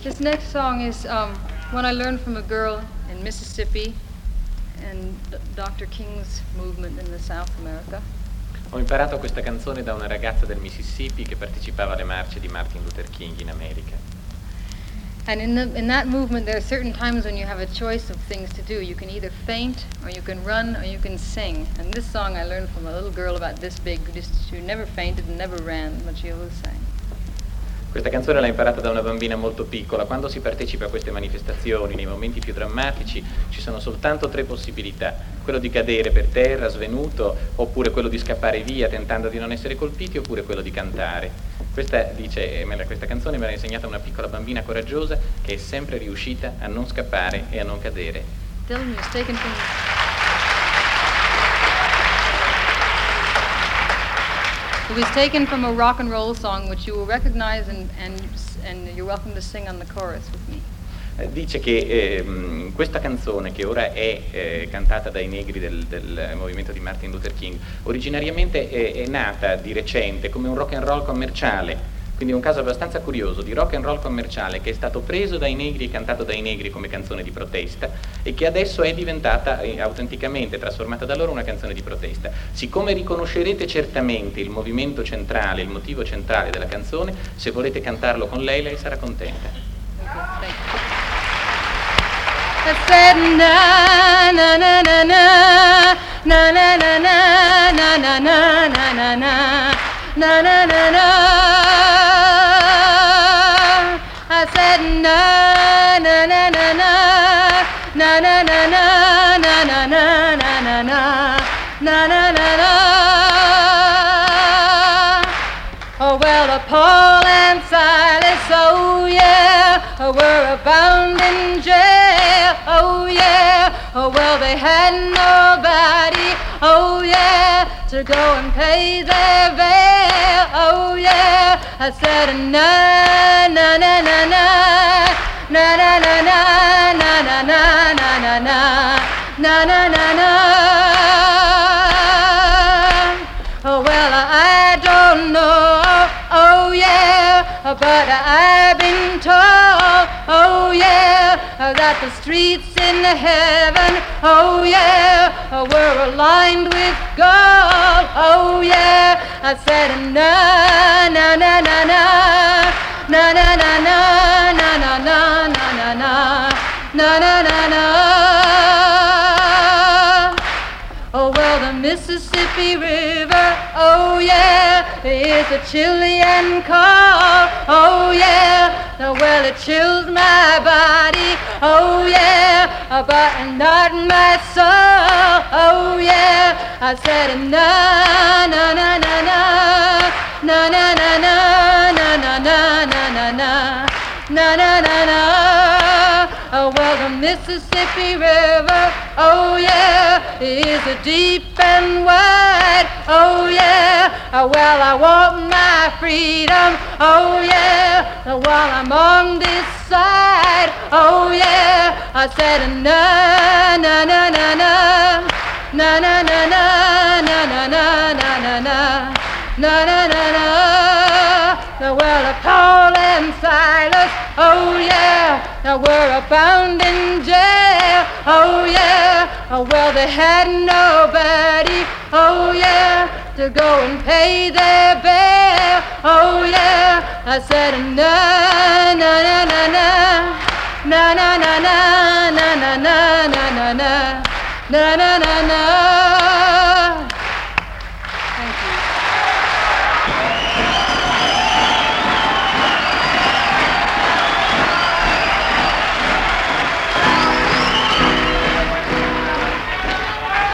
This next song is one I learned from a girl in Mississippi and Dr. King's movement in the South America. Ho imparato questa canzone da una ragazza del Mississippi che partecipava alle marce di Martin Luther King in America. And in that movement, there are certain times when you have a choice of things to do. You can either faint, or you can run, or you can sing. And this song I learned from a little girl about this big, who never fainted and never ran, but she always sang. Questa canzone l'ha imparata da una bambina molto piccola. Quando si partecipa a queste manifestazioni, nei momenti più drammatici, ci sono soltanto tre possibilità: quello di cadere per terra, svenuto, oppure quello di scappare via tentando di non essere colpiti, oppure quello di cantare. Questa canzone me l'ha insegnata una piccola bambina coraggiosa che è sempre riuscita a non scappare e a non cadere. Dylan was taken from... It was taken from a rock and roll song which you will recognize and you're welcome to sing on the chorus with me. Dice che questa canzone, che ora è cantata dai negri del movimento di Martin Luther King, originariamente è nata di recente come un rock and roll commerciale. Quindi è un caso abbastanza curioso di rock and roll commerciale che è stato preso dai negri e cantato dai negri come canzone di protesta e che adesso è diventata autenticamente, trasformata da loro, una canzone di protesta. Siccome riconoscerete certamente il movimento centrale, il motivo centrale della canzone, se volete cantarlo con lei sarà contenta. I said na na na na na na na na na na na na na na na na na na. I said na na na na na na na na na na na na na na na na na. Oh well, Paul and Silas, oh yeah, were bound in jail, oh yeah. Oh well, they had nobody, oh yeah, to go and pay their bail, oh yeah. I said na na na na na na na na na na na na na na na na na. Oh well, I don't know, oh yeah, but I've been told, oh yeah, that the streets in heaven, oh yeah, were lined with gold, oh yeah. I said na na na na na na na na na na na na na na na na na na. Oh well, the Mississippi River, oh yeah, is a chilly and cold, oh yeah. Well, it chills my body, oh yeah, but not my soul, oh yeah. I said na na na na na na na na na na na na na na na na na na. Oh well, the Mississippi River, oh yeah, is a deep and wide, oh yeah. Well, I want my freedom, oh yeah, while I'm on this side, oh yeah. I said na na na na na na na na na na na na na na na na na. Well, Paul and Silas, oh yeah, were bound in jail, oh yeah. Well, they had nobody, oh yeah, to go and pay their bail, oh yeah. I said na na na na na na na na na na na na na na na na